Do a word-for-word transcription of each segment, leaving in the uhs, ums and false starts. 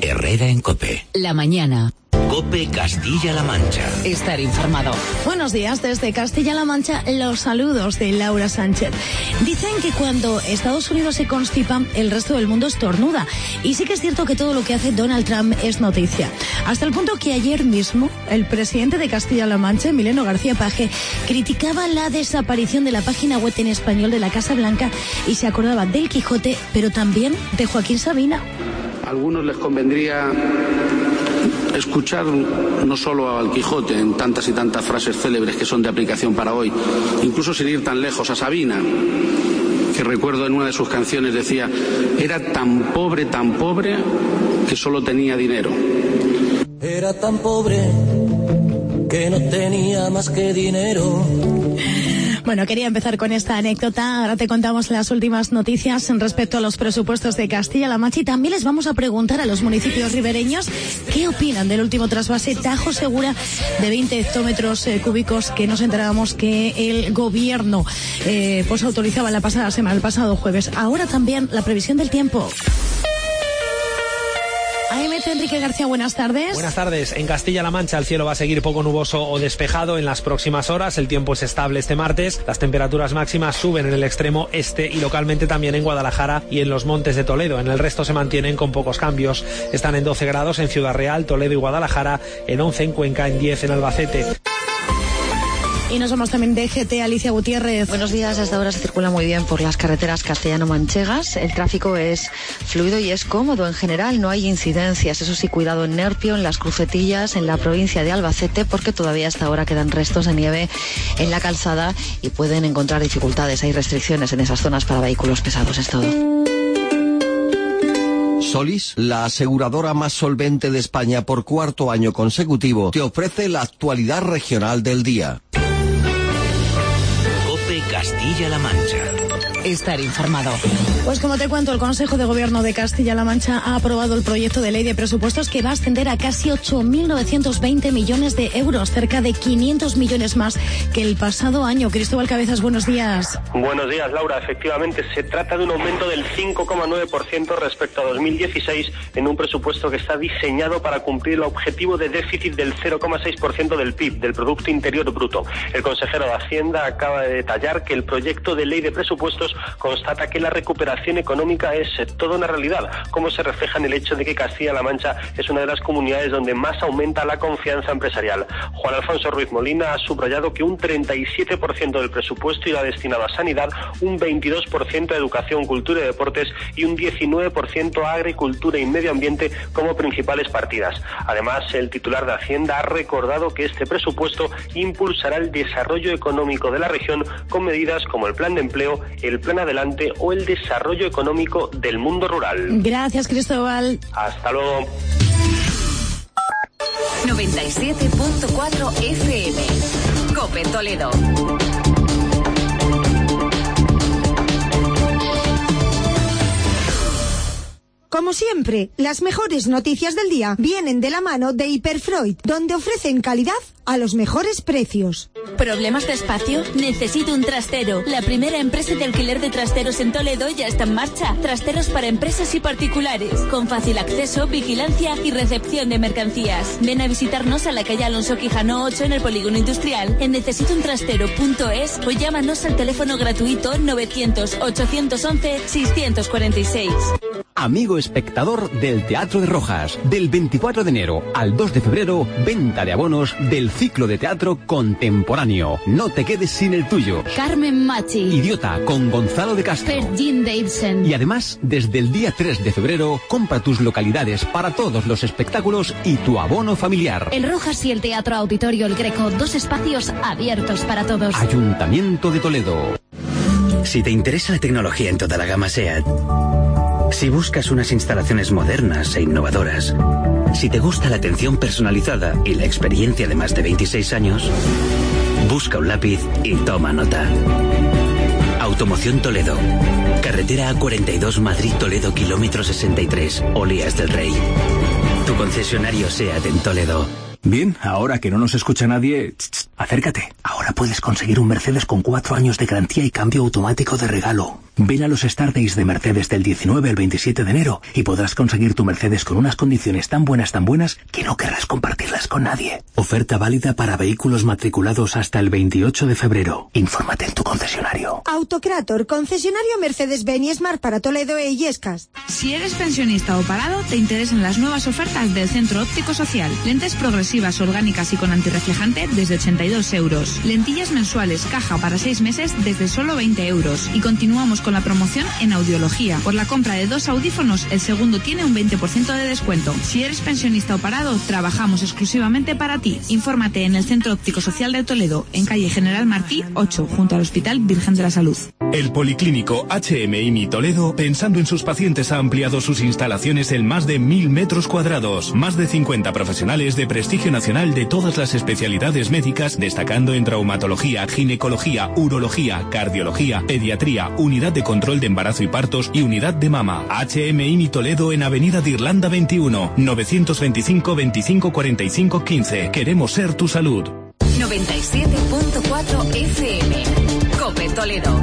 Herrera en COPE. La mañana. COPE Castilla-La Mancha. Estar informado. Buenos días desde Castilla-La Mancha, los saludos de Laura Sánchez. Dicen que cuando Estados Unidos se constipa, el resto del mundo estornuda. Y sí que es cierto que todo lo que hace Donald Trump es noticia. Hasta el punto que ayer mismo, el presidente de Castilla-La Mancha, Emiliano García Paje, criticaba la desaparición de la página web en español de la Casa Blanca y se acordaba del Quijote, pero también de Joaquín Sabina. A algunos les convendría escuchar no solo al Quijote en tantas y tantas frases célebres que son de aplicación para hoy, incluso sin ir tan lejos, a Sabina, que recuerdo en una de sus canciones decía: era tan pobre, tan pobre, que solo tenía dinero. Era tan pobre que no tenía más que dinero. Bueno, quería empezar con esta anécdota. Ahora te contamos las últimas noticias en respecto a los presupuestos de Castilla-La Mancha y también les vamos a preguntar a los municipios ribereños qué opinan del último trasvase Tajo Segura de veinte hectómetros eh, cúbicos que nos enterábamos que el gobierno eh, pues autorizaba la pasada semana, el pasado jueves. Ahora también la previsión del tiempo. A M T Enrique García, buenas tardes. Buenas tardes. En Castilla-La Mancha el cielo va a seguir poco nuboso o despejado en las próximas horas. El tiempo es estable este martes. Las temperaturas máximas suben en el extremo este y localmente también en Guadalajara y en los montes de Toledo. En el resto se mantienen con pocos cambios. Están en doce grados en Ciudad Real, Toledo y Guadalajara, en once en Cuenca, en diez en Albacete. Y nos vamos también de G T, Alicia Gutiérrez. Buenos días, hasta ahora se circula muy bien por las carreteras castellano-manchegas. El tráfico es fluido y es cómodo en general, no hay incidencias. Eso sí, cuidado en Nerpio, en las Crucetillas, en la provincia de Albacete, porque todavía hasta ahora quedan restos de nieve en la calzada y pueden encontrar dificultades. Hay restricciones en esas zonas para vehículos pesados, es todo. Solís, la aseguradora más solvente de España por cuarto año consecutivo, te ofrece la actualidad regional del día. Castilla-La Mancha. Estar informado. Pues como te cuento, el Consejo de Gobierno de Castilla-La Mancha ha aprobado el proyecto de ley de presupuestos que va a ascender a casi ocho mil novecientos veinte millones de euros, cerca de quinientos millones más que el pasado año. Cristóbal Cabezas, buenos días. Buenos días, Laura. Efectivamente, se trata de un aumento del cinco coma nueve por ciento respecto a dos mil dieciséis en un presupuesto que está diseñado para cumplir el objetivo de déficit del cero coma seis por ciento del P I B, del Producto Interior Bruto. El consejero de Hacienda acaba de detallar que el proyecto de ley de presupuestos constata que la recuperación económica es toda una realidad, como se refleja en el hecho de que Castilla-La Mancha es una de las comunidades donde más aumenta la confianza empresarial. Juan Alfonso Ruiz Molina ha subrayado que un treinta y siete por ciento del presupuesto irá destinado a sanidad, un veintidós por ciento a educación, cultura y deportes y un diecinueve por ciento a agricultura y medio ambiente como principales partidas. Además, el titular de Hacienda ha recordado que este presupuesto impulsará el desarrollo económico de la región con medidas como el plan de empleo, el plan adelante o el desarrollo económico del mundo rural. Gracias, Cristóbal. Hasta luego. noventa y siete punto cuatro F M. COPE Toledo. Como siempre, las mejores noticias del día vienen de la mano de Hiperfreud, donde ofrecen calidad a los mejores precios. ¿Problemas de espacio? Necesito un trastero. La primera empresa de alquiler de trasteros en Toledo ya está en marcha. Trasteros para empresas y particulares, con fácil acceso, vigilancia y recepción de mercancías. Ven a visitarnos a la calle Alonso Quijano ocho en el Polígono Industrial, en necesito un trastero punto es o llámanos al teléfono gratuito novecientos ochocientos once seiscientos cuarenta y seis. Amigo espectador del Teatro de Rojas, del veinticuatro de enero al dos de febrero, venta de abonos del ciclo de teatro contemporáneo. No te quedes sin el tuyo. Carmen Machi. Idiota, con Gonzalo de Castro. Fergin Davidson. Y además, desde el día tres de febrero, compra tus localidades para todos los espectáculos y tu abono familiar. El Rojas y el Teatro Auditorio El Greco, dos espacios abiertos para todos. Ayuntamiento de Toledo. Si te interesa la tecnología en toda la gama SEAT, si buscas unas instalaciones modernas e innovadoras, si te gusta la atención personalizada y la experiencia de más de veintiséis años, busca un lápiz y toma nota. Automoción Toledo. Carretera A cuarenta y dos Madrid-Toledo, kilómetro sesenta y tres, Olías del Rey. Tu concesionario SEAT en Toledo. Bien, ahora que no nos escucha nadie, ch, ch, acércate. Ahora puedes conseguir un Mercedes con cuatro años de garantía y cambio automático de regalo. Ven a los Start Days de Mercedes del diecinueve al veintisiete de enero y podrás conseguir tu Mercedes con unas condiciones tan buenas, tan buenas, que no querrás compartirlas con nadie. Oferta válida para vehículos matriculados hasta el veintiocho de febrero. Infórmate en tu concesionario. Autocrator, concesionario Mercedes-Benz y Smart para Toledo e Illescas. Si eres pensionista o parado, te interesan las nuevas ofertas del Centro Óptico Social. Lentes progresivas, orgánicas y con antirreflejante desde ochenta y dos euros. Lentillas mensuales, caja para seis meses desde solo veinte euros. Y continuamos con la promoción en audiología. Por la compra de dos audífonos, el segundo tiene un veinte por ciento de descuento. Si eres pensionista o parado, trabajamos exclusivamente para ti. Infórmate en el Centro Óptico Social de Toledo, en calle General Martí ocho, junto al Hospital Virgen de la Salud. El Policlínico H M I M I Toledo, pensando en sus pacientes, ha ampliado sus instalaciones en más de mil metros cuadrados. Más de cincuenta profesionales de prestigio nacional de todas las especialidades médicas, destacando en traumatología, ginecología, urología, cardiología, pediatría, unidad de control de embarazo y partos y unidad de mama. H M I M I Toledo en Avenida de Irlanda veintiuno, novecientos veinticinco, veinticinco cuarenta y cinco quince. Queremos ser tu salud. noventa y siete punto cuatro F M. COPE Toledo.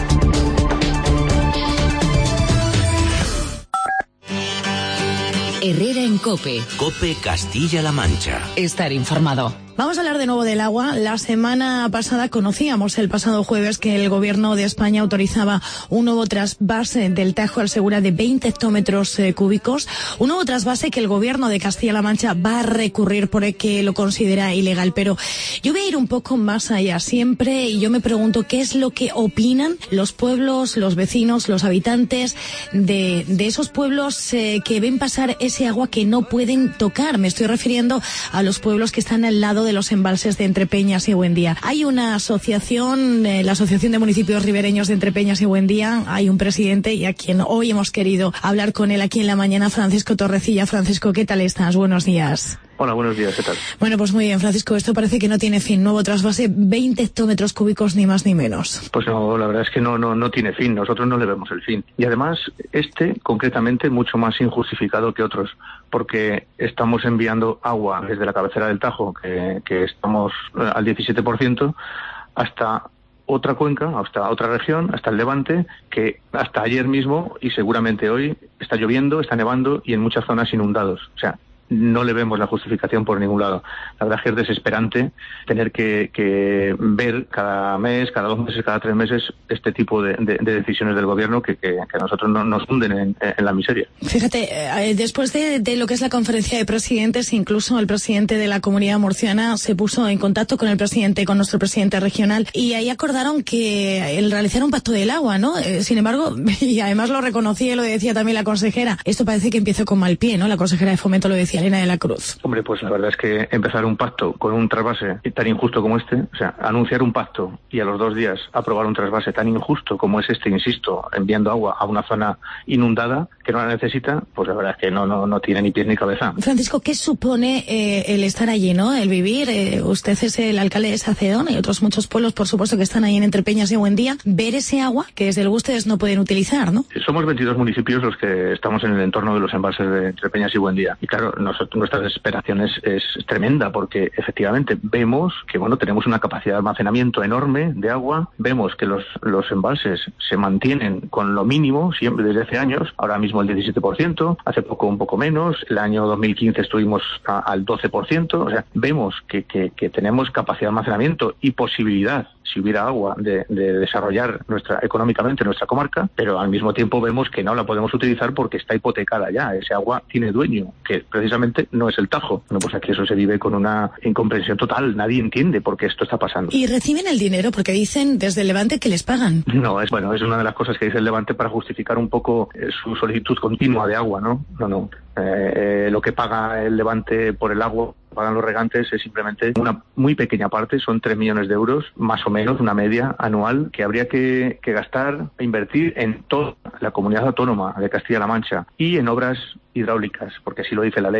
Herrera en COPE. COPE Castilla-La Mancha. Estar informado. Vamos a hablar de nuevo del agua. La semana pasada conocíamos el pasado jueves que el Gobierno de España autorizaba un nuevo trasvase del Tajo al Segura de veinte hectómetros eh, cúbicos. Un nuevo trasvase que el Gobierno de Castilla-La Mancha va a recurrir porque lo considera ilegal. Pero yo voy a ir un poco más allá siempre y yo me pregunto qué es lo que opinan los pueblos, los vecinos, los habitantes de, de esos pueblos eh, que ven pasar ese agua que no pueden tocar. Me estoy refiriendo a los pueblos que están al lado de los embalses de Entrepeñas y Buendía. Hay una asociación, eh, la Asociación de Municipios Ribereños de Entrepeñas y Buendía, hay un presidente y a quien hoy hemos querido hablar con él aquí en la mañana, Francisco Torrecilla. Francisco, ¿qué tal estás? Buenos días. Hola, buenos días, ¿qué tal? Bueno, pues muy bien, Francisco, esto parece que no tiene fin. Nuevo trasvase, veinte hectómetros cúbicos, ni más ni menos. Pues no, la verdad es que no, no, no tiene fin, nosotros no le vemos el fin. Y además, este, concretamente, mucho más injustificado que otros, porque estamos enviando agua desde la cabecera del Tajo, que, que estamos al diecisiete por ciento, hasta otra cuenca, hasta otra región, hasta el Levante, que hasta ayer mismo, y seguramente hoy, está lloviendo, está nevando y en muchas zonas inundados. O sea, no le vemos la justificación por ningún lado. La verdad es que es desesperante tener que, que ver cada mes, cada dos meses, cada tres meses este tipo de, de, de decisiones del gobierno que, que, que a nosotros no, nos hunden en, en la miseria. Fíjate, eh, después de, de lo que es la conferencia de presidentes, incluso el presidente de la Comunidad Murciana se puso en contacto con el presidente, con nuestro presidente regional, y ahí acordaron que el realizar un pacto del agua, ¿no? Eh, sin embargo, y además lo reconocía y lo decía también la consejera, esto parece que empezó con mal pie, ¿no? La consejera de Fomento lo decía, Elena de la Cruz. Hombre, pues la verdad es que empezar un pacto con un trasvase tan injusto como este, o sea, anunciar un pacto y a los dos días aprobar un trasvase tan injusto como es este, insisto, enviando agua a una zona inundada que no la necesita, pues la verdad es que no no no tiene ni pies ni cabeza. Francisco, ¿qué supone eh, el estar allí, no? El vivir, eh, usted es el alcalde de Sacedón y otros muchos pueblos, por supuesto, que están ahí en Entrepeñas y Buendía, ver ese agua que desde luego ustedes no pueden utilizar, ¿no? Somos veintidós municipios los que estamos en el entorno de los embalses de Entrepeñas y Buendía. Y claro, nosotros, nuestra desesperación es, es tremenda porque efectivamente vemos que bueno tenemos una capacidad de almacenamiento enorme de agua, vemos que los, los embalses se mantienen con lo mínimo siempre desde hace años, ahora mismo el diecisiete por ciento, hace poco un poco menos, el año dos mil quince estuvimos a, al doce por ciento, o sea, vemos que, que, que tenemos capacidad de almacenamiento y posibilidad, si hubiera agua, de, de desarrollar nuestra económicamente nuestra comarca, pero al mismo tiempo vemos que no la podemos utilizar porque está hipotecada ya, ese agua tiene dueño, que precisamente no es el Tajo. Bueno, pues aquí eso se vive con una incomprensión total, nadie entiende por qué esto está pasando. ¿Y reciben el dinero? Porque dicen desde el Levante que les pagan. No, es bueno, es una de las cosas que dice el Levante para justificar un poco eh, su solicitud continua de agua, ¿no? No, no. Eh, eh, lo que paga el Levante por el agua, pagan los regantes, es simplemente una muy pequeña parte, son tres millones de euros, más o menos, una media anual, que habría que, que gastar e invertir en toda la comunidad autónoma de Castilla-La Mancha y en obras hidráulicas, porque así lo dice la ley.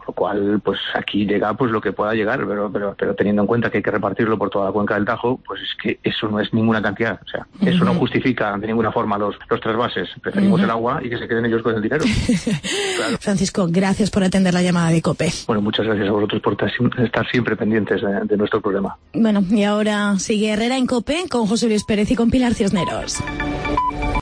Con lo cual, pues aquí llega pues lo que pueda llegar, pero, pero, pero teniendo en cuenta que hay que repartirlo por toda la cuenca del Tajo, pues es que eso no es ninguna cantidad. O sea, uh-huh. eso no justifica de ninguna forma los, los trasvases. Preferimos uh-huh. el agua y que se queden ellos con el dinero. Claro. Francisco, gracias por atender la llamada de COPE. Bueno, muchas gracias a vosotros por estar siempre pendientes de, de nuestro programa. Bueno, y ahora sigue Herrera en COPE con José Luis Pérez y con Pilar Cisneros.